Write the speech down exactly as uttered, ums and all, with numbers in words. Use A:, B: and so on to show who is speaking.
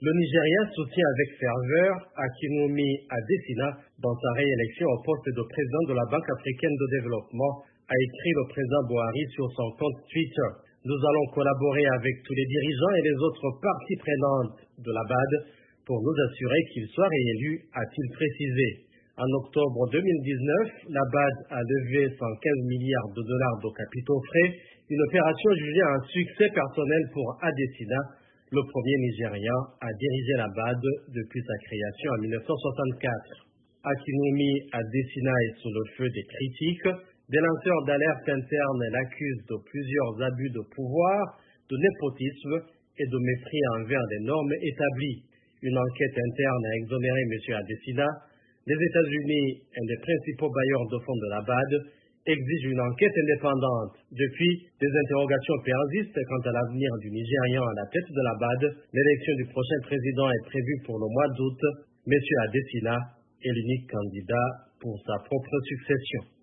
A: Le Nigeria soutient avec ferveur Akinwumi Adesina dans sa réélection au poste de président de la Banque africaine de développement, a écrit le président Buhari sur son compte Twitter. Nous allons collaborer avec tous les dirigeants et les autres parties prenantes de la B A D pour nous assurer qu'il soit réélu, a-t-il précisé. En octobre deux mille dix-neuf, la B A D a levé cent quinze milliards de dollars de capitaux frais, une opération jugée un succès personnel pour Adesina, le premier Nigérian à diriger la B A D depuis sa création en mille neuf cent soixante-quatre. Akinwumi Adesina est sous le feu des critiques. Des lanceurs d'alerte internes l'accusent de plusieurs abus de pouvoir, de népotisme et de mépris envers les normes établies. Une enquête interne a exonéré M. Adesina. Les États-Unis, un des principaux bailleurs de fonds de la B A D, exigent une enquête indépendante. Depuis, des interrogations persistent quant à l'avenir du Nigérian à la tête de la B A D. L'élection du prochain président est prévue pour le mois d'août. M. Adesina est l'unique candidat pour sa propre succession.